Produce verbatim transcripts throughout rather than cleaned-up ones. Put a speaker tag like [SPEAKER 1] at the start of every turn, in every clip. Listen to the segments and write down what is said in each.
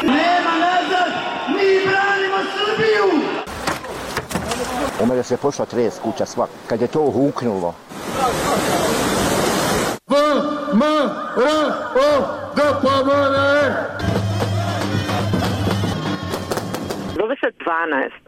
[SPEAKER 1] Nema nazad, mi branimo Srbiju!
[SPEAKER 2] U mene se pošla tres kuća svak, kad je to huknulo.
[SPEAKER 1] V, M, R, O, D, P, M, N, E.
[SPEAKER 3] Zove se dvanaest.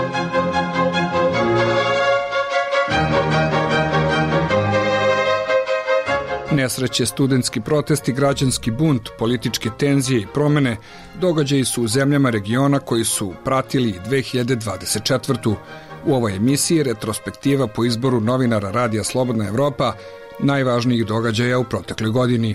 [SPEAKER 4] Nesreće, studentski protesti, građanski bunt, političke tenzije i promene događaji su u zemljama regiona koji su pratili dve hiljade dvadeset četvrtu. U ovoj emisiji retrospektiva po izboru novinara Radija Slobodna Evropa najvažnijih događaja u protekloj godini.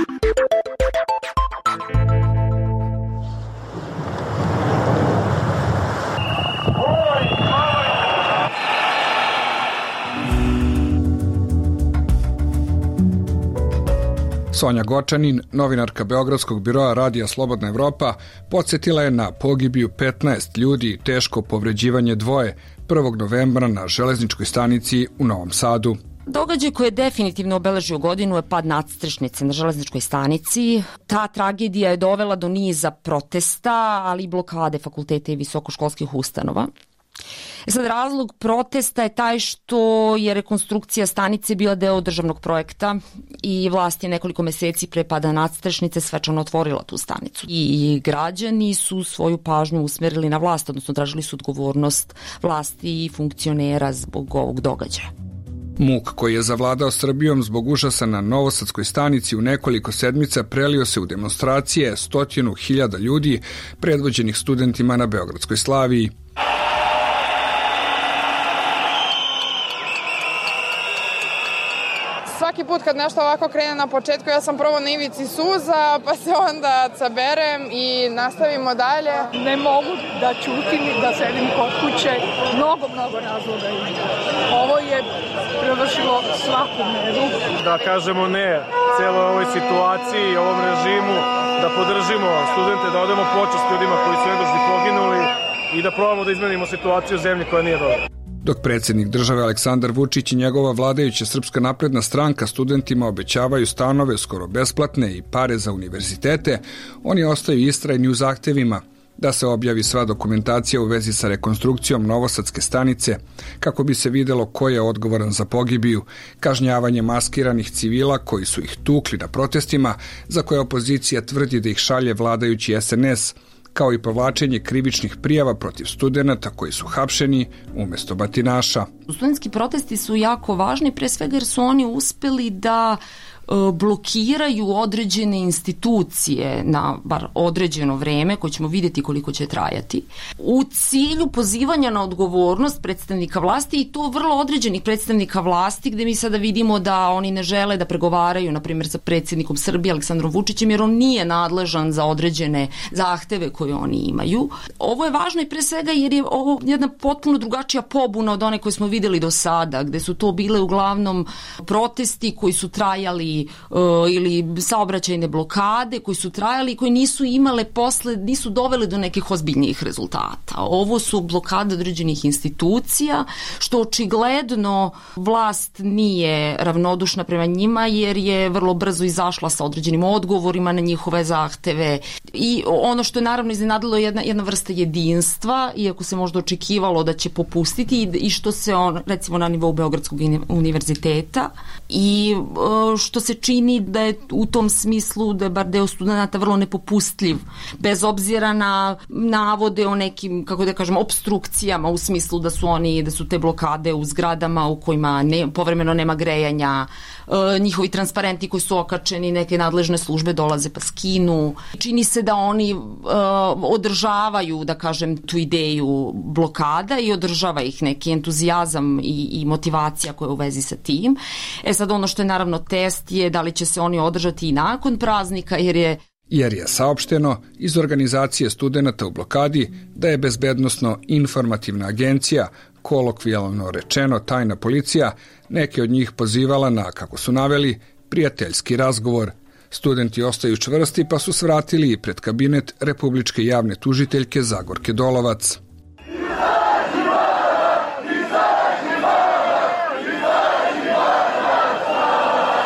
[SPEAKER 4] Sonja Gočanin, novinarka Beogradskog biroa Radija Slobodna Evropa, podsjetila je na pogibiju petnaest ljudi i teško povređivanje dvoje prvog novembra na železničkoj stanici u Novom Sadu.
[SPEAKER 5] Događaj koji je definitivno obeležio godinu je pad nadstrešnice na železničkoj stanici. Ta tragedija je dovela do niza protesta, ali i blokade fakulteta i visokoškolskih ustanova. E sad, razlog protesta je taj što je rekonstrukcija stanice bila deo državnog projekta i vlast je nekoliko meseci pre pada nadstrešnice svečano otvorila tu stanicu. I građani su svoju pažnju usmerili na vlast, odnosno tražili su odgovornost vlasti i funkcionera zbog ovog događaja.
[SPEAKER 4] Muk koji je zavladao Srbijom zbog užasa na Novosadskoj stanici u nekoliko sedmica prelio se u demonstracije stotinu hiljada ljudi predvođenih studentima na Beogradskoj Slaviji.
[SPEAKER 6] Svaki put kad nešto ovako krene na početku, ja sam prvo na ivici suza, pa se onda saberem i nastavimo dalje.
[SPEAKER 7] Ne mogu da ćutim i da sedim kod kuće. Mnogo, mnogo razloga ima. Ovo je prevršilo svaku meru.
[SPEAKER 8] Da kažemo ne celoj ovoj situaciji, ovom režimu, da podržimo studente, da odemo počast ljudima koji su nedužni poginuli i da probamo da izmenimo situaciju u zemlji koja nije dobra.
[SPEAKER 4] Dok predsjednik države Aleksandar Vučić i njegova vladajuća Srpska napredna stranka studentima obećavaju stanove skoro besplatne i pare za univerzitete, oni ostaju istrajni u zahtevima da se objavi sva dokumentacija u vezi sa rekonstrukcijom Novosadske stanice, kako bi se videlo ko je odgovoran za pogibiju, kažnjavanje maskiranih civila koji su ih tukli na protestima, za koje opozicija tvrdi da ih šalje vladajući es en es, kao i povlačenje krivičnih prijava protiv studenata koji su hapšeni umesto batinaša.
[SPEAKER 5] Studentski protesti su jako važni, pre svega jer su oni uspeli da blokiraju određene institucije na bar određeno vreme, koje ćemo vidjeti koliko će trajati, u cilju pozivanja na odgovornost predstavnika vlasti i to vrlo određenih predstavnika vlasti, gde mi sada vidimo da oni ne žele da pregovaraju, na primjer, sa predsjednikom Srbije Aleksandrom Vučićem, jer on nije nadležan za određene zahteve koje oni imaju. Ovo je važno i pre svega jer je ovo jedna potpuno drugačija pobuna od one koje smo videli do sada, gde su to bile uglavnom protesti koji su trajali ili saobraćajne blokade koji su trajali i koji nisu imale posle, nisu dovele do nekih ozbiljnijih rezultata. Ovo su blokade određenih institucija, što očigledno vlast nije ravnodušna prema njima, jer je vrlo brzo izašla sa određenim odgovorima na njihove zahteve. I ono što je naravno iznenadilo je jedna, jedna vrsta jedinstva, iako se možda očekivalo da će popustiti, i što se on, recimo na nivou Beogradskog univerziteta, i što se čini da je u tom smislu da je bar deo studenta vrlo nepopustljiv, bez obzira na navode o nekim, kako da kažem, obstrukcijama, u smislu da su oni, da su te blokade u zgradama u kojima ne, povremeno nema grejanja, e, njihovi transparenti koji su okačeni, neke nadležne službe dolaze pa skinu. Čini se da oni e, održavaju, da kažem, tu ideju blokada i održava ih neki entuzijazam i, i motivacija koja je u vezi sa tim. E sad, ono što je naravno test je da li će se oni održati i nakon praznika, jer je
[SPEAKER 4] jer je saopšteno iz organizacije studenata u blokadi da je bezbednosno informativna agencija, kolokvijalno rečeno tajna policija, neke od njih pozivala na, kako su naveli, prijateljski razgovor. Studenti ostaju čvrsti pa su svratili i pred kabinet Republičke javne tužiteljke Zagorke Dolovac.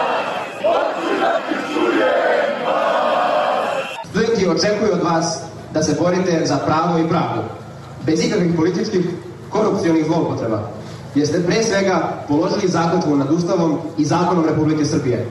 [SPEAKER 9] Studenti očekuju od vas da se borite za pravo i pravdu, bez ikakvih političkih korupcionih zloupotreba, jer ste pre svega položili zakletvu nad Ustavom i zakonom Republike Srbije.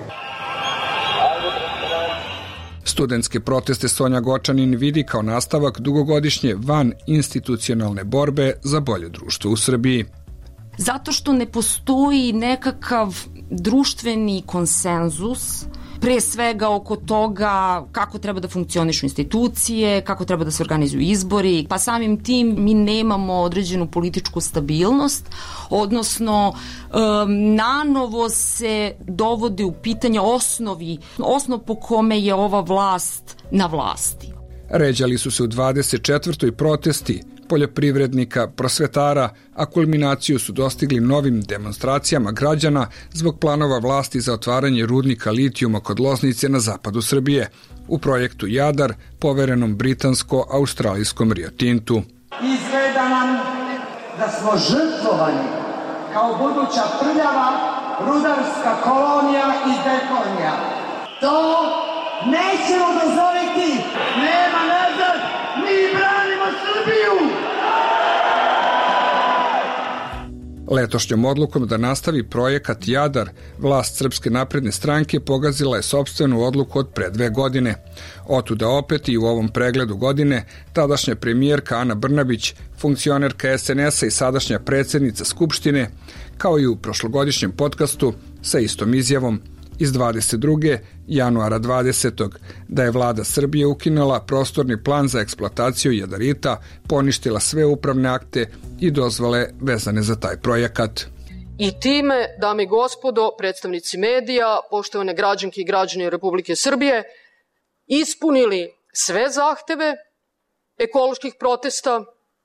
[SPEAKER 4] Studentske proteste Sonja Gočanin vidi kao nastavak dugogodišnje van institucionalne borbe za bolje društvo u Srbiji.
[SPEAKER 5] Zato što ne postoji nekakav društveni konsenzus, pre svega oko toga kako treba da funkcionišu institucije, kako treba da se organizuju izbori, pa samim tim mi nemamo određenu političku stabilnost, odnosno um, nanovo se dovode u pitanje osnovi, osnov po kome je ova vlast na vlasti.
[SPEAKER 4] Ređali su se u dvadeset četvrtoj protesti poljoprivrednika, prosvetara, a kulminaciju su dostigli novim demonstracijama građana zbog planova vlasti za otvaranje rudnika litijuma kod Loznice na zapadu Srbije u projektu Jadar, poverenom britansko-australijskom Rio Tintu.
[SPEAKER 10] Izgleda nam da smo žrtvovani kao buduća prljava rudarska kolonija i deponija. To nećemo dozvoliti! Nema nazad! Mi branimo Srbiju!
[SPEAKER 4] Letošnjom odlukom da nastavi projekat Jadar, vlast Srpske napredne stranke pogazila je sopstvenu odluku od pre dve godine. Otuda opet i u ovom pregledu godine tadašnja premijerka Ana Brnabić, funkcionerka es en es a i sadašnja predsjednica Skupštine, kao i u prošlogodišnjem podcastu sa istom izjavom iz dvadeset druge januara dvadesetog da je vlada Srbije ukinula prostorni plan za eksploataciju jadarita, poništila sve upravne akte i dozvole vezane za taj projekat.
[SPEAKER 11] I time, dame i gospodo, predstavnici medija, poštovane građanke i građani Republike Srbije, ispunili sve zahteve ekoloških protesta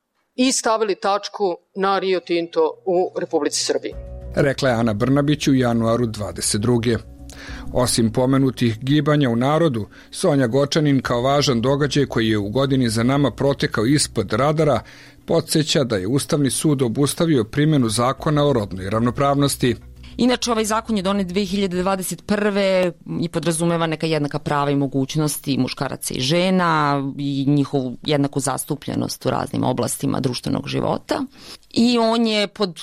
[SPEAKER 11] i stavili tačku na Rio Tinto u Republici Srbiji.
[SPEAKER 4] Rekla je Ana Brnabić u januaru dvadeset druge Osim pomenutih gibanja u narodu, Sonja Gočanin kao važan događaj koji je u godini za nama protekao ispod radara, podsjeća da je Ustavni sud obustavio primjenu zakona o rodnoj ravnopravnosti.
[SPEAKER 5] Inače, ovaj zakon je donet dve hiljade dvadeset prve i podrazumeva neka jednaka prava i mogućnosti muškaraca i žena i njihovu jednaku zastupljenost u raznim oblastima društvenog života. I on je pod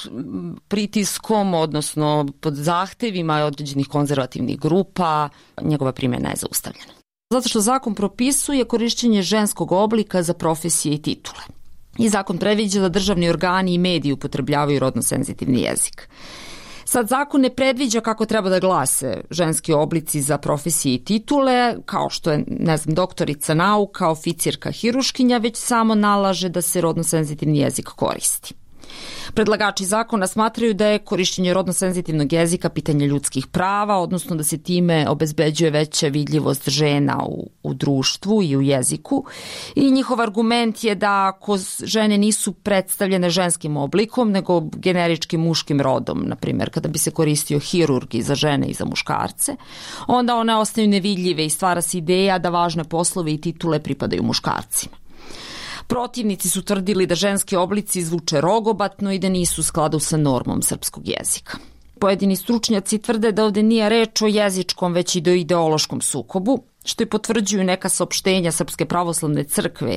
[SPEAKER 5] pritiskom, odnosno pod zahtevima određenih konzervativnih grupa, njegova primjena je zaustavljena. Zato što zakon propisuje korišćenje ženskog oblika za profesije i titule. I zakon predviđa da državni organi i mediji upotrebljavaju rodno senzitivni jezik. Sad, zakon ne predviđa kako treba da glase ženski oblici za profesije i titule, kao što je, ne znam, doktorica nauka, oficirka, hiruškinja, već samo nalaže da se rodno senzitivni jezik koristi. Predlagači zakona smatraju da je korišćenje rodno senzitivnog jezika pitanje ljudskih prava, odnosno da se time obezbeđuje veća vidljivost žena u, u društvu i u jeziku. I njihov argument je da ako žene nisu predstavljene ženskim oblikom, nego generičkim muškim rodom, na primjer kada bi se koristio hirurg i za žene i za muškarce, onda one ostaju nevidljive i stvara se ideja da važne poslove i titule pripadaju muškarcima. Protivnici su tvrdili da ženski oblici zvuče rogobatno i da nisu u skladu sa normom srpskog jezika. Pojedini stručnjaci tvrde da ovde nije reč o jezičkom, već i do ideološkom sukobu, što i potvrđuju neka saopštenja Srpske pravoslavne crkve,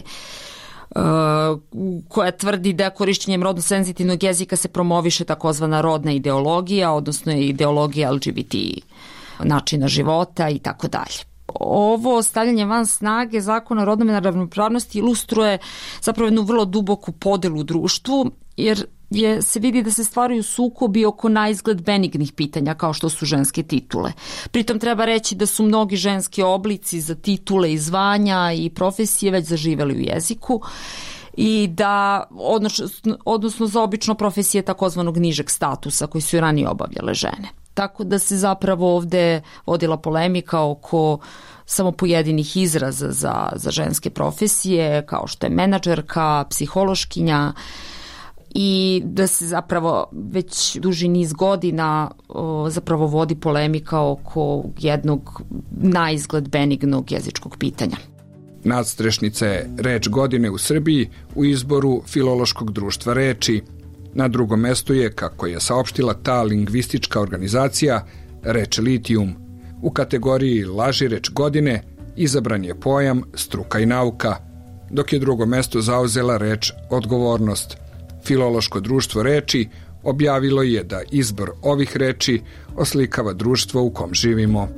[SPEAKER 5] koja tvrdi da korišćenjem rodno senzitivnog jezika se promoviše takozvana rodna ideologija, odnosno ideologija el ge be te načina života i tako dalje. Ovo stavljanje van snage zakona o rodnoj ravnopravnosti ilustruje zapravo jednu vrlo duboku podelu u društvu, jer je, se vidi da se stvaraju sukobi oko naizgled benignih pitanja kao što su ženske titule. Pritom treba reći da su mnogi ženski oblici za titule i zvanja i profesije već zaživeli u jeziku i da, odnosno, odnosno za obično profesije takozvanog nižeg statusa koji su i ranije obavljale žene. Tako da se zapravo ovde vodila polemika oko samo pojedinih izraza za, za ženske profesije, kao što je menadžerka, psihološkinja, i da se zapravo već duži niz godina o, zapravo vodi polemika oko jednog naizgled benignog jezičkog pitanja.
[SPEAKER 4] Nadstrešnica je reč godine u Srbiji u izboru Filološkog društva reči. Na drugom mestu je, kako je saopštila ta lingvistička organizacija, reč litijum. U kategoriji laži reč godine izabran je pojam struka i nauka. dok je drugo mesto zauzela reč odgovornost. Filološko društvo reči objavilo je da izbor ovih reči oslikava društvo u kom živimo.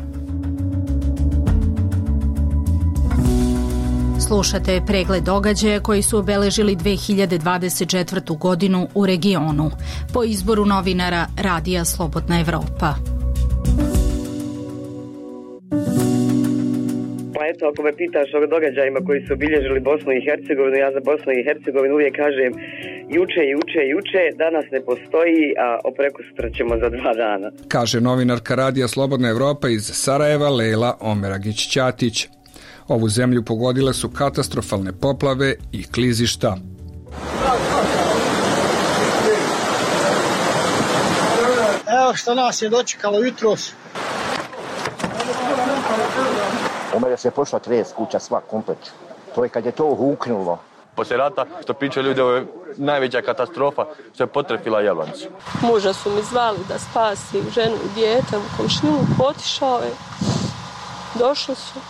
[SPEAKER 12] Slušate pregled događaja koji su obeležili dve hiljade dvadeset četvrtu. godinu u regionu po izboru novinara Radija Slobodna Evropa.
[SPEAKER 13] Pa eto, ako me pitaš o događajima koji su obilježili Bosnu i Hercegovinu, ja za Bosnu i Hercegovinu uvijek kažem juče, juče, juče, danas ne postoji, a prekosutra ćemo za dva dana.
[SPEAKER 4] Kaže novinarka Radija Slobodna Evropa iz Sarajeva Lejla Omeragić-Ćatić. Ovu zemlju pogodile su katastrofalne poplave i klizišta.
[SPEAKER 14] Evo što nas je dočekalo jutros.
[SPEAKER 2] U mene se pošla tres kuća, sva komplet. To je kad je to huknulo.
[SPEAKER 15] Poslije rata, što pričaju ljudi, ovo je najveća katastrofa što je potrefila Jablanicu.
[SPEAKER 16] Muža su mi zvali da spasi ženu i dijete u komšinu, otišao je, došli su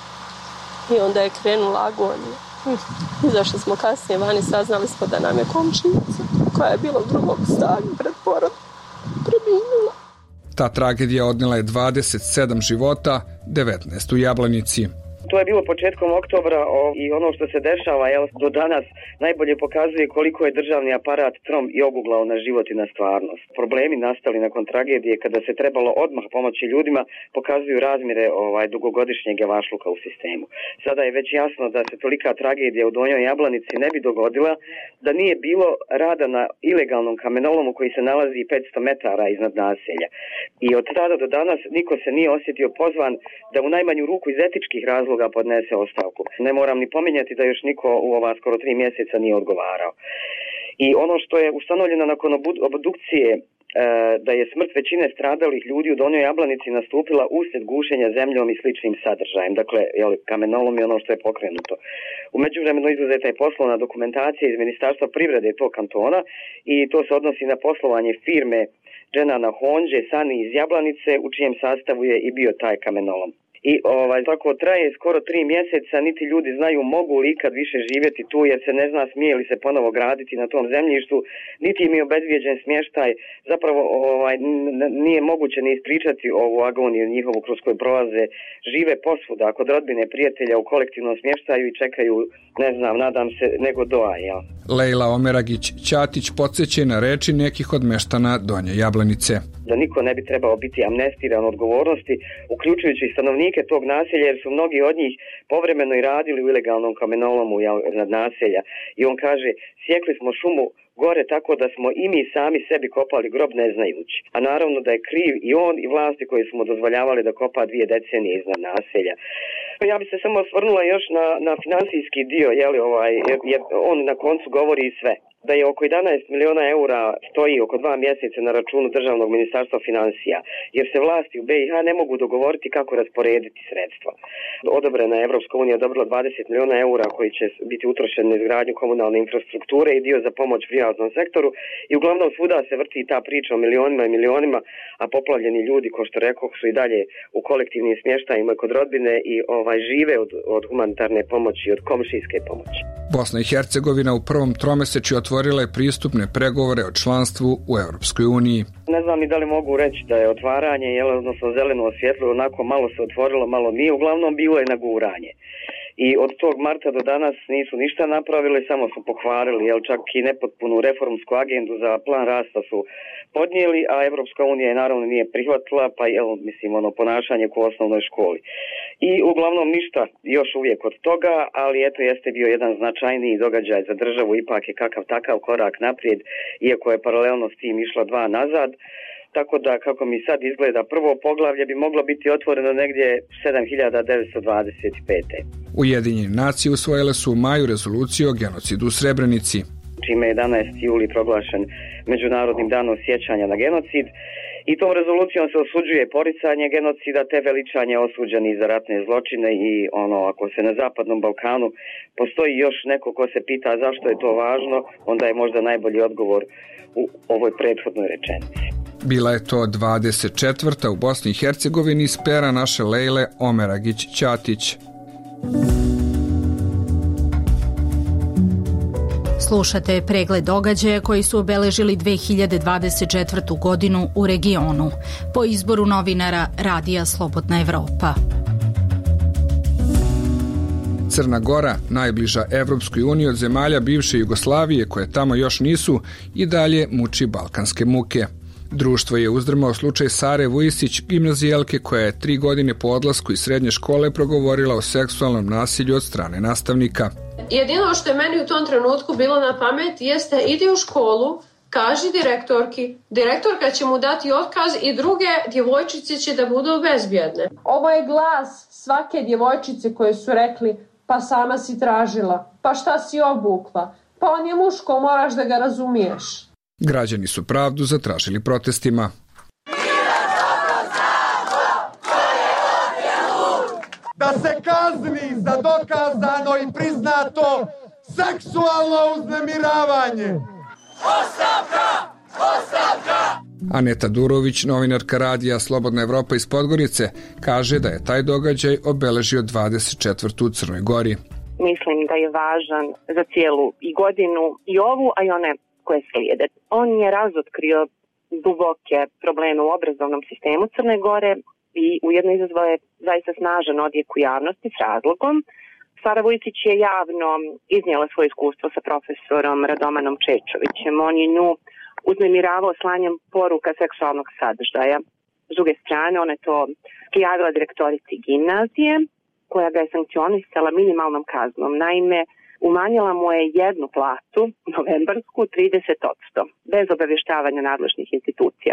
[SPEAKER 16] i onda je krenula agonija. Izašli smo kasnije vani, saznali smo da nam je komšinica, koja je bila u drugom stanju pred porodom, preminula.
[SPEAKER 4] Ta tragedija odnela je dvadeset sedam života, devetnaest u Jablanici.
[SPEAKER 13] To je bilo početkom oktobra o, i ono što se dešava jel, do danas najbolje pokazuje koliko je državni aparat trom i oguglao na život i na stvarnost. Problemi nastali nakon tragedije kada se trebalo odmah pomoći ljudima pokazuju razmjere ovaj, dugogodišnjeg javašluka u sistemu. Sada je već jasno da se tolika tragedija u Donjoj Jablanici ne bi dogodila da nije bilo rada na ilegalnom kamenolomu koji se nalazi petsto metara iznad naselja. I od tada do danas niko se nije osjetio pozvan da u najmanju ruku iz etičkih razloga podnese ostavku. Ne moram ni pominjati da još niko u ova skoro tri mjeseca nije odgovarao. I ono što je ustanovljeno nakon obdukcije da je smrt većine stradalih ljudi u Donjoj Jablanici nastupila uslijed gušenja zemljom i sličnim sadržajem. Dakle, jel, kamenolom je ono što je pokrenuto. U međuvremenu izuzeta je poslovna dokumentacija iz Ministarstva privrede tog kantona i to se odnosi na poslovanje firme Dženana Honđe, Sani iz Jablanice, u čijem sastavu je i bio taj kamenolom. I ovaj, tako traje skoro tri mjeseca, niti ljudi znaju mogu li ikad više živjeti tu, jer se ne zna smije li se ponovo graditi na tom zemljištu, niti im je obezbijeđen smještaj. Zapravo ovaj, nije moguće ni ispričati ovu agoniju njihovu kroz koju prolaze. Žive posvuda, kod rodbine, prijatelja u kolektivnom smještaju i čekaju, ne znam, nadam se, nego doa, jel?
[SPEAKER 4] Lejla Omeragić-Ćatić podsjeća na reči nekih od meštana Donje Jablanice.
[SPEAKER 13] Da niko ne bi trebao biti amnestiran odgovornosti, uključujući i stanovnike tog naselja, jer su mnogi od njih povremeno i radili u ilegalnom kamenolomu nad naselja. I on kaže, sjekli smo šumu gore tako da smo i mi sami sebi kopali grob ne znajući. A naravno da je kriv i on i vlasti koji su mu dozvoljavali da kopa dvije decenije iznad naselja. Ja bi se samo osvrnula još na, na financijski dio, jeli, ovaj, jer on na koncu govori i sve. Da je oko jedanaest miliona eura stoji oko dva mjeseca na računu Državnog ministarstva financija, jer se vlasti u B i H ne mogu dogovoriti kako rasporediti sredstva. Odobrena je Evropska unija odobrila dvadeset miliona eura koji će biti utrošeni na izgradnju komunalne infrastrukture i dio za pomoć privatnom sektoru i uglavnom svuda se vrti ta priča o milionima i milionima, a poplavljeni ljudi, ko što rekoh, su i dalje u kolektivnim smještajima kod rodbine i ovaj, žive od, od humanitarne pomoći, od komšijske pomoći.
[SPEAKER 4] Bosna i Hercegovina u prvom tromesečju otvorila je pristupne pregovore o članstvu u Europskoj uniji.
[SPEAKER 13] Ne znam ni da li mogu reći da je otvaranje, jel, odnosno zeleno osvjetlo, onako malo se otvorilo, malo nije, uglavnom bilo je naguranje. I od tog marta do danas nisu ništa napravili, samo su pohvalili, jel, čak i nepotpunu reformsku agendu za plan rasta su podnijeli, a Evropska unija je naravno nije prihvatila, pa jel, mislim, ono ponašanje ko u osnovnoj školi. I uglavnom ništa još uvijek od toga, ali eto jeste bio jedan značajniji događaj za državu, ipak je kakav takav korak naprijed, iako je paralelno s tim išla dva nazad. Tako da, kako mi sad izgleda, prvo poglavlje bi moglo biti otvoreno negdje sedam hiljada devetsto dvadeset pet.
[SPEAKER 4] Ujedinjene nacije usvojile su u maju rezoluciju o genocidu u Srebrenici,
[SPEAKER 13] čime je jedanaesti juli proglašen Međunarodnim danom sjećanja na genocid. I tom rezolucijom se osuđuje poricanje genocida te veličanje osuđenih za ratne zločine i ono, ako se na Zapadnom Balkanu postoji još neko ko se pita zašto je to važno, onda je možda najbolji odgovor u ovoj prethodnoj rečenici.
[SPEAKER 4] Bila je to dvadeset četvrta u Bosni i Hercegovini iz pera naše Lejle Omeragić-Ćatić.
[SPEAKER 12] Slušate pregled događaja koji su obeležili dve hiljade dvadeset četvrtu. godinu u regionu, po izboru novinara Radija Slobodna Evropa.
[SPEAKER 4] Crna Gora, najbliža Evropskoj uniji od zemalja bivše Jugoslavije koje tamo još nisu, i dalje muči balkanske muke. Društvo je uzdrmao slučaj Sare Vujisić, gimnazijelke koja je tri godine po odlasku iz srednje škole progovorila o seksualnom nasilju od strane nastavnika.
[SPEAKER 17] Jedino što je meni u tom trenutku bilo na pamet jeste idi u školu, kaži direktorki, direktorka će mu dati otkaz i druge djevojčice će da budu bezbjedne. Ovo je glas svake djevojčice koje su rekli pa sama si tražila, pa šta si obukla, pa on je muško, moraš da ga razumiješ.
[SPEAKER 4] Građani su pravdu zatražili protestima.
[SPEAKER 1] Da se kazni za dokazano i priznato seksualno uznemiravanje. Ostavka! Ostavka!
[SPEAKER 4] Aneta Durović, novinarka Radija Slobodna Evropa iz Podgorice, kaže da je taj događaj obeležio dvadeset četvrtu u Crnoj Gori.
[SPEAKER 3] Mislim da je važan za cijelu i godinu i ovu, a i one koje slijede. On je razotkrio duboke probleme u obrazovnom sistemu Crne Gore i ujedno izazvao je zaista snažan odjek u javnosti s razlogom. Sara Vujisić je javno iznijela svoje iskustvo sa profesorom Radomanom Čečovićem. On je nju uznemiravao slanjem poruka seksualnog sadržaja. S druge strane, ona je to prijavila direktorici gimnazije, koja ga je sankcionisala minimalnom kaznom. Naime, umanjila mu je jednu platu, novembarsku, trideset posto, bez obavještavanja nadležnih institucija.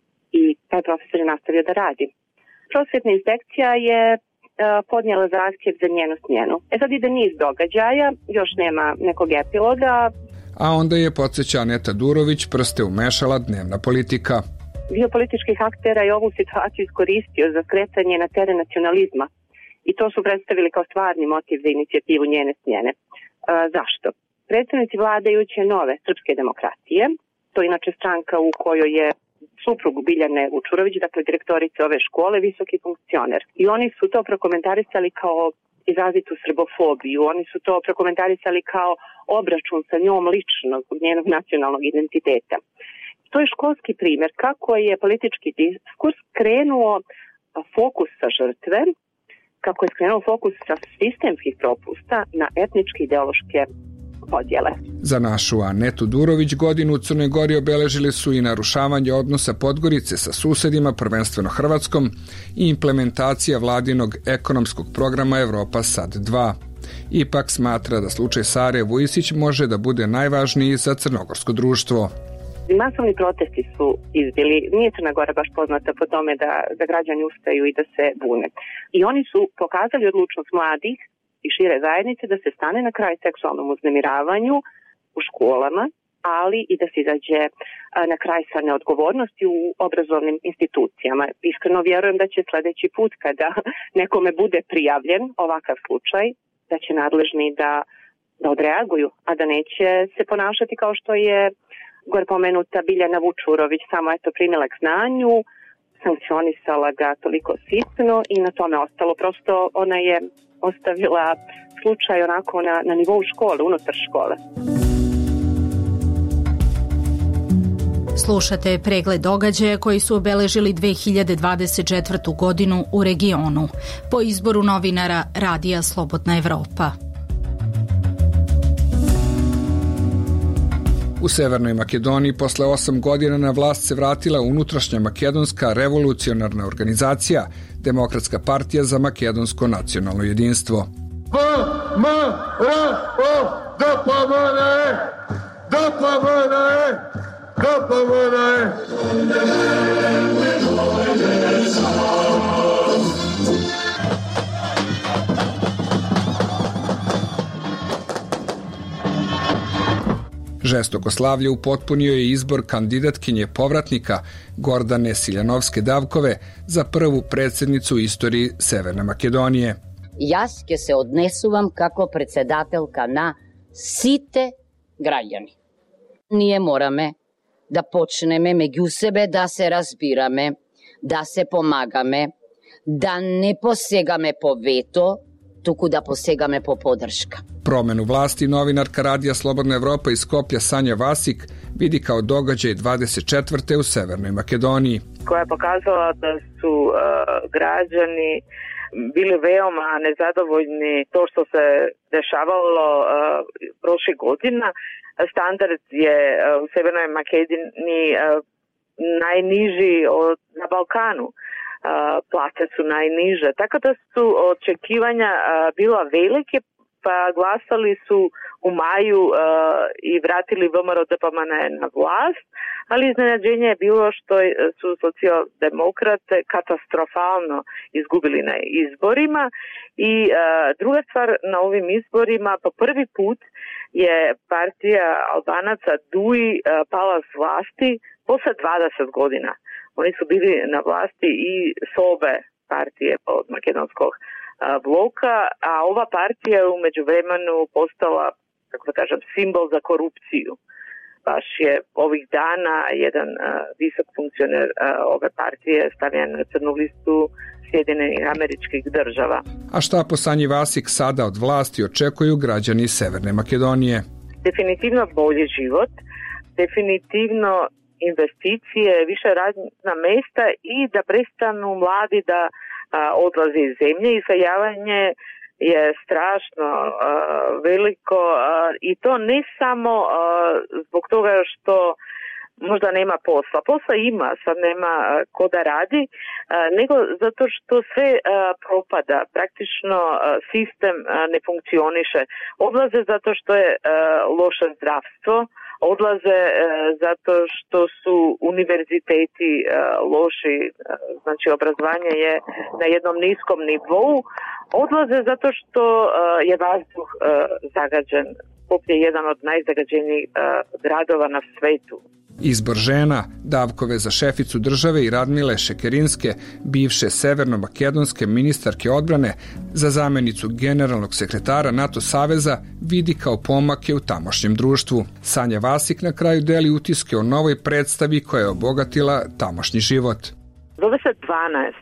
[SPEAKER 3] I taj profesor je nastavio da radi. Prosvjetna inspekcija je e, podnijela zahtjev za njenu smjenu. E sad ide niz događaja, još nema nekog epiloga.
[SPEAKER 4] A onda je, podsjeća Aneta Durović, prste umešala dnevna politika.
[SPEAKER 3] Dio političkih aktera je ovu situaciju iskoristio za skretanje na teren nacionalizma. I to su predstavili kao stvarni motiv za inicijativu njene smjene. E, zašto? Predstavnici vladajuće nove srpske demokratije, to je inače stranka u kojoj je suprug Biljane Vučurović, dakle direktorica ove škole, visoki funkcioner. I oni su to prokomentarisali kao izrazitu srbofobiju, oni su to prokomentarisali kao obračun sa njom lično zbog njenog nacionalnog identiteta. To je školski primjer kako je politički diskurs krenuo fokus sa žrtve, kako je skrenuo fokus sa sistemskih propusta na etničke ideološke podjele.
[SPEAKER 4] Za našu Anetu Durović godinu u Crnoj Gori obeležili su i narušavanje odnosa Podgorice sa susedima, prvenstveno Hrvatskom, i implementacija vladinog ekonomskog programa Evropa Sad dva. Ipak smatra da slučaj Sare Vujisić može da bude najvažniji za crnogorsko društvo.
[SPEAKER 3] Masovni protesti su izbili, nije Crna Gora baš poznata po tome da, da građani ustaju i da se bune. I oni su pokazali odlučnost mladih i šire zajednice da se stane na kraj seksualnom uznemiravanju u školama, ali i da se izađe na kraj sa neodgovornosti u obrazovnim institucijama. Iskreno vjerujem da će sljedeći put kada nekome bude prijavljen ovakav slučaj, da će nadležni da, da odreaguju, a da neće se ponašati kao što je gore pomenuta Biljana Vučurović, samo eto primila k znanju, sankcionisala ga toliko sitno i na tome ostalo. Prosto ona je ostavila slučaj onako na, na nivou škole, unutar škole.
[SPEAKER 12] Slušate pregled događaja koji su obeležili dve hiljade dvadeset četvrtu. godinu u regionu, po izboru novinara Radija Slobodna Evropa.
[SPEAKER 4] U Severnoj Makedoniji posle osam godina na vlast se vratila unutrašnja makedonska revolucionarna organizacija, Demokratska partija za makedonsko nacionalno jedinstvo.
[SPEAKER 1] P M R O D P M R E D P M R E D P M R E.
[SPEAKER 4] Žestoko slavlje upotpunio je izbor kandidatkinje povratnika Gordane Siljanovske-Davkove za prvu predsjednicu u istoriji Severne Makedonije.
[SPEAKER 18] Јас ќе се однесувам како председателка на сите граѓани. Ние мораме да почнеме меѓу себе да се разбираме, да се помагаме, да не посегаме по вето tuku da posegame po podrška.
[SPEAKER 4] Promenu vlasti novinarka Radija Slobodna Evropa iz Skoplja Sanja Vasik vidi kao događaj dvadeset četvrte u Severnoj Makedoniji.
[SPEAKER 19] Koja je pokazala da su uh, građani bili veoma nezadovoljni to što se dešavalo uh, prošle godina. Standard je uh, u Severnoj Makedoniji uh, najniži od, na Balkanu. Uh, plate su najniže. Tako da su očekivanja uh, bila velike, pa glasali su u maju uh, i vratili V M R O D P M N na vlast, ali iznenađenje je bilo što su socijaldemokrate katastrofalno izgubili na izborima i uh, druga stvar, na ovim izborima po prvi put je partija Albanaca D U I uh, pala s vlasti posle dvadeset godina. Oni su bili na vlasti i s obe partije od makedonskog bloka, a ova partija je u međuvremenu postala, kako da kažem, simbol za korupciju. Baš je ovih dana jedan uh, visok funkcioner uh, ove partije stavljen na crnu listu Sjedinjenih Američkih Država.
[SPEAKER 4] A šta po Sanji Vasik sada od vlasti očekuju građani Severne Makedonije?
[SPEAKER 19] Definitivno bolji život, definitivno investicije, više radna mesta i da prestanu mladi da a, odlaze iz zemlje. Iseljavanje je strašno a, veliko a, i to ne samo a, zbog toga što možda nema posla. Posla ima, sad nema a, ko da radi, a, nego zato što sve a, propada. Praktično a, sistem a, ne funkcioniše. Odlaze zato što je a, loše zdravstvo, odlaze e, zato što su univerziteti e, loši, e, znači obrazovanje je na jednom niskom nivou, odlaze zato što e, je vazduh e, zagađen. Skopje je jedan od najzagađenijih e, gradova na svetu.
[SPEAKER 4] Izbor žena, Davkove za šeficu države i Radmile Šekerinske, bivše severno-makedonske ministarke odbrane, za zamenicu generalnog sekretara NATO saveza, vidi kao pomake u tamošnjem društvu. Sanja Vasik na kraju deli utiske o novoj predstavi koja je obogatila tamošnji život.
[SPEAKER 19] Zove se dvanaest.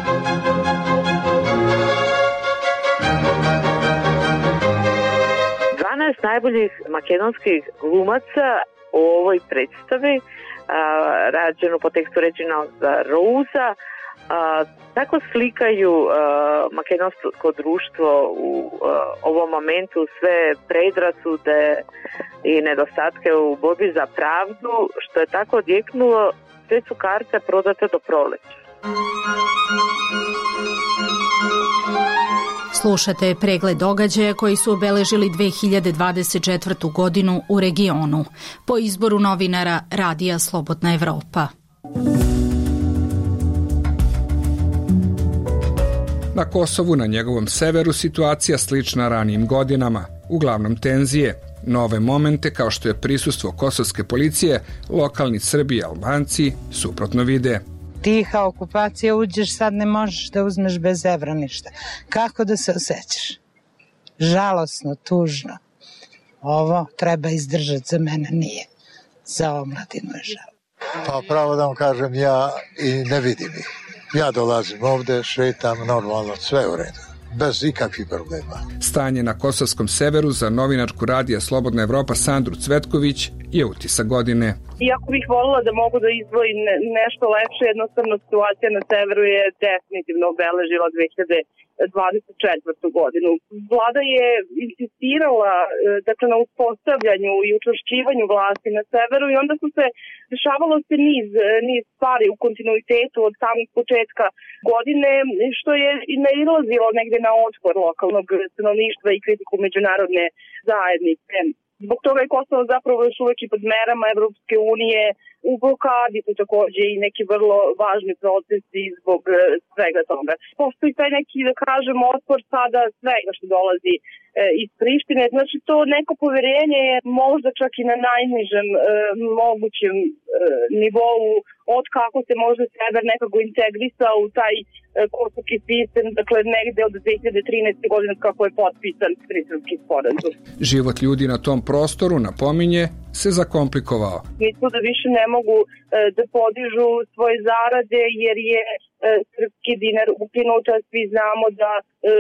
[SPEAKER 19] dvanaest najboljih makedonskih glumaca u ovoj predstavi, a, rađenu po tekstu Reginalda Rousa, a, tako slikaju a, makedonsko društvo u a, ovom momentu, sve predrasude i nedostatke u borbi za pravdu, što je tako odjeknulo, sve su karte prodate do proleća.
[SPEAKER 12] Slušate pregled događaja koji su obeležili dve hiljade dvadeset četvrtu. godinu u regionu, po izboru novinara Radija Slobodna Evropa.
[SPEAKER 4] Na Kosovu, na njegovom severu, situacija slična ranijim godinama. Uglavnom tenzije, nove momente kao što je prisustvo kosovske policije, lokalni Srbi i Albanci suprotno vide.
[SPEAKER 20] Tiha okupacija, uđeš, sad ne možeš da uzmeš bez evra ništa. Kako da se osjećaš? Žalosno, tužno. Ovo treba izdržati, za mene nije. Za omladinu je žal.
[SPEAKER 21] Pa pravo da vam kažem, ja i ne vidim ih. Ja dolazim ovde, šetam normalno, sve u redu. Bez ikakvih problema.
[SPEAKER 4] Stanje na kosovskom severu za novinarku Radija Slobodna Evropa Sandru Cvetković je utisak godine.
[SPEAKER 22] Iako bih volila da mogu da izdvojim nešto lepše, jednostavno situacija na severu je definitivno obeležila dve hiljade dvadeset četvrtu. godinu. Vlada je insistirala dakle, na uspostavljanju i učvršćivanju vlasti na severu i onda su se dešavalo se niz, niz stvari u kontinuitetu od samog početka godine, što je i nailazilo negde na otpor lokalnog stanovništva i kritiku međunarodne zajednice. Zbog toga je Kosovo zapravo još uvek i pod merama Evropske unije, u blokadi su takođe i neki vrlo važni procesi zbog svega toga. Postoji taj neki, da kažem, otpor sada svega što dolazi e, iz Prištine. Znači to neko poverenje je možda čak i na najnižem e, mogućem e, nivou od kako se možda sever nekako integrisao u taj e, kosovski sistem, dakle negde od dve hiljade trinaeste. godine kako je potpisan Briselski sporazum.
[SPEAKER 4] Život ljudi na tom prostoru, napominje, se zakomplikovao.
[SPEAKER 22] Misle da više ne mogu e, da podižu svoje zarade jer je e, srpski dinar ukinut, a svi znamo da e,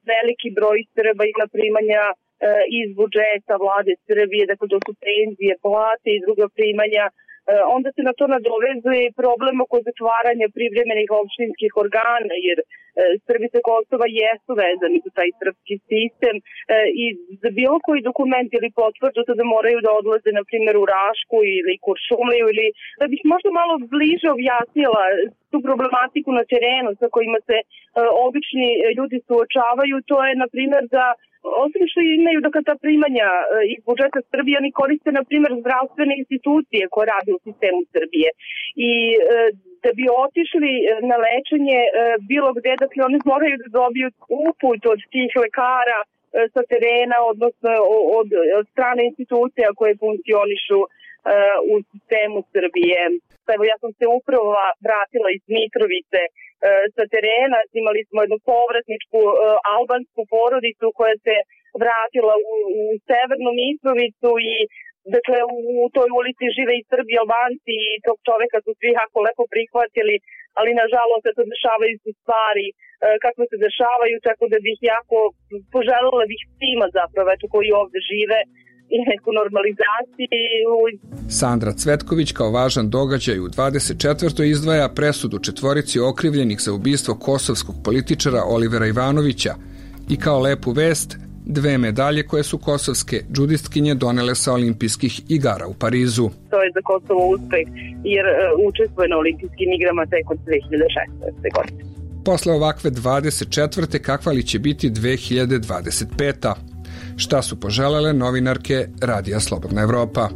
[SPEAKER 22] veliki broj Srba ima primanja iz budžeta vlade Srbije, dakle to su penzije, plate i druga primanja. Onda se na to nadovezuje problem oko zatvaranja privremenih opštinskih organa, jer Srbi sa Kosova jesu vezani za taj srpski sistem i za bilo koji dokument ili potvrdu da moraju da odlaze, na primjer, u Rašku ili Kuršumliju, ili da bih možda malo bliže objasnila tu problematiku na terenu sa kojima se obični ljudi suočavaju. To je, na primjer, da osim što imaju dakle ta primanja iz budžeta Srbije, oni koriste, na primjer, zdravstvene institucije koje rade u sistemu Srbije. I da bi otišli na lečenje bilo gde, dakle oni moraju da dobiju uput od tih lekara sa terena, odnosno od, od strane institucija koje funkcionišu u sistemu Srbije. Evo, ja sam se upravo vratila iz Mitrovice sa terena, imali smo jednu povratničku albansku porodicu koja se vratila u, u severnu Mitrovicu i dakle u toj ulici žive i Srbi, Albanci i tog čoveka su svi jako lepo prihvatili, ali nažalost eto dešavaju se stvari kako se dešavaju, tako da bih jako poželjela bih svima zapravo eto koji ovde žive i neku normalizaciju.
[SPEAKER 4] Sandra Cvetković kao važan događaj u dvadeset četvrtoj izdvaja presudu četvorici okrivljenih za ubistvo kosovskog političara Olivera Ivanovića i kao lepu vest dve medalje koje su kosovske džudistkinje donele sa olimpijskih igara u Parizu.
[SPEAKER 22] To je za Kosovo uspeh jer učestvuje na olimpijskim igrama tek od dve hiljade šesnaeste. godine.
[SPEAKER 4] Posle ovakve dvadeset četvrte kakva li će biti dve hiljade dvadeset peta? Šta su poželele novinarke Radija Slobodna Evropa?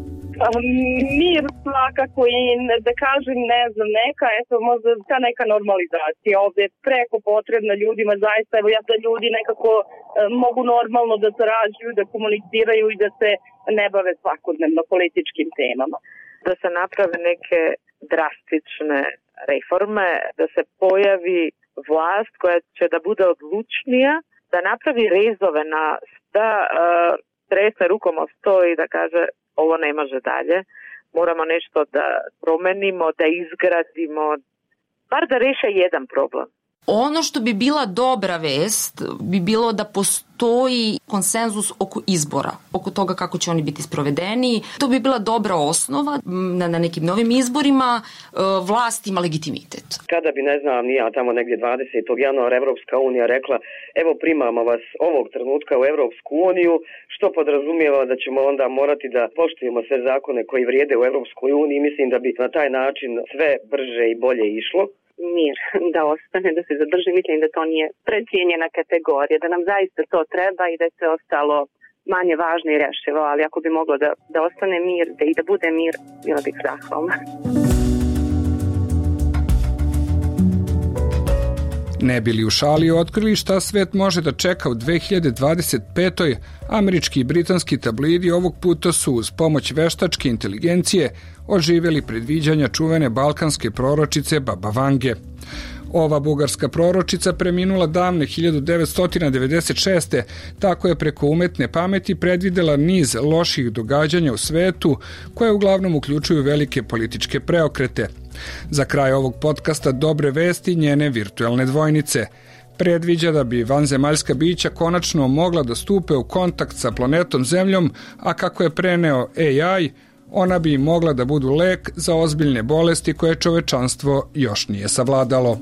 [SPEAKER 22] Mir svakako i da kažem, ne znam, neka, eto, možda ta neka normalizacija ovde je preko potrebna ljudima, zaista, evo ja da ljudi nekako e, mogu normalno da sarađuju, da komuniciraju i da se ne bave svakodnevno političkim temama.
[SPEAKER 19] Da se naprave neke drastične reforme, da se pojavi vlast koja će da bude odlučnija, da napravi rezove na da uh, tresne rukom o sto i da kaže ovo ne može dalje, moramo nešto da promenimo, da izgradimo, bar da reše jedan problem.
[SPEAKER 5] Ono što bi bila dobra vest bi bilo da postoji konsenzus oko izbora, oko toga kako će oni biti sprovedeni. To bi bila dobra osnova na, na nekim novim izborima, vlast ima legitimitet.
[SPEAKER 13] Kada bi, ne znam, ja tamo negdje dvadesetog januara Evropska unija rekla evo primamo vas ovog trenutka u Evropsku uniju, što podrazumijeva da ćemo onda morati da poštujemo sve zakone koji vrijede u Evropskoj uniji, mislim da bi na taj način sve brže i bolje išlo.
[SPEAKER 3] Mir da ostane, da se zadrži, mislim da to nije precijenjena kategorija, da nam zaista to treba i da je sve ostalo manje važno i rešivo, ali ako bi moglo da, da ostane mir, da i da bude mir, bila bih zahvalna.
[SPEAKER 4] Ne bili u šali otkrili šta svet može da čeka u dve hiljade dvadeset petoj, američki i britanski tabloidi ovog puta su uz pomoć veštačke inteligencije oživjeli predviđanja čuvene balkanske proročice Baba Vange. Ova bugarska proročica preminula davne hiljadu devetsto devedeset šeste. Tako je preko umetne pameti predvidela niz loših događanja u svetu koje uglavnom uključuju velike političke preokrete. Za kraj ovog podcasta dobre vesti njene virtualne dvojnice. Predviđa da bi vanzemaljska bića konačno mogla da stupe u kontakt sa planetom Zemljom, a kako je preneo A I, ona bi mogla da budu lek za ozbiljne bolesti koje čovečanstvo još nije savladalo.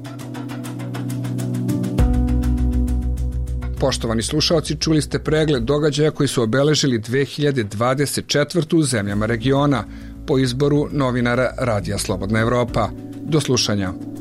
[SPEAKER 4] Poštovani slušalci, čuli ste pregled događaja koji su obeležili dve hiljade dvadeset četvrtu u zemljama regiona po izboru novinara Radija Slobodna Evropa. Do slušanja.